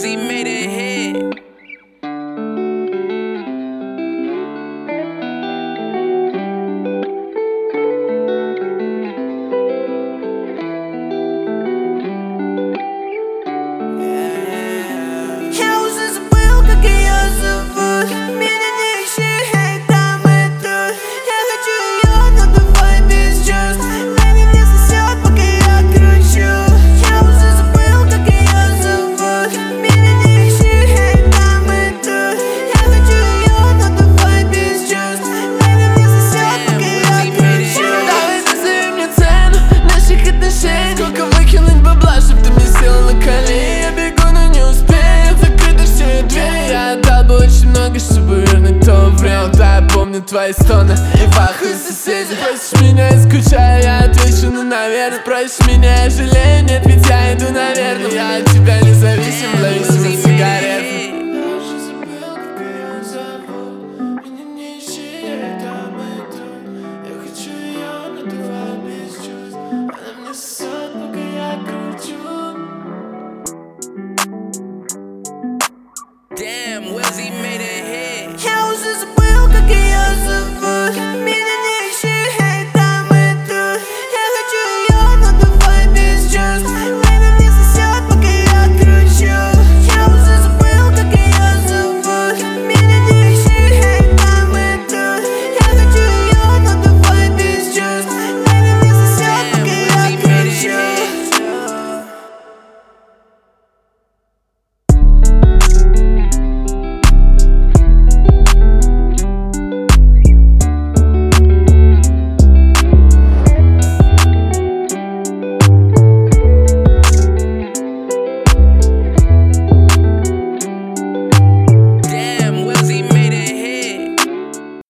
Uzi made a hit. Я уже забыл, как ее зовут. Меня не ищи, эй, там и тут. Я хочу ее, но давай без чувств. Baby, мне сосет, пока я кручу. Я уже забыл, как ее зовут. Меня не ищи, эй, там и тут. Я хочу ее, но давай без чувств. Baby, мне сосет, пока я кручу. Давай назови мне цену наших отношений. Сколько выкинуть бабла, чтоб ты мне села на колени. Я бегу, но не успею, закрыты все двери. Я отдал бы очень много, чтобы вернуть то время. Да, я помню твои стоны и пахнут соседи. Просишь меня, я скучаю, я отвечу, ну наверное. Просишь меня, я жалею, нет, ведь я иду наверное. Я от тебя независим, зависим от сигарет.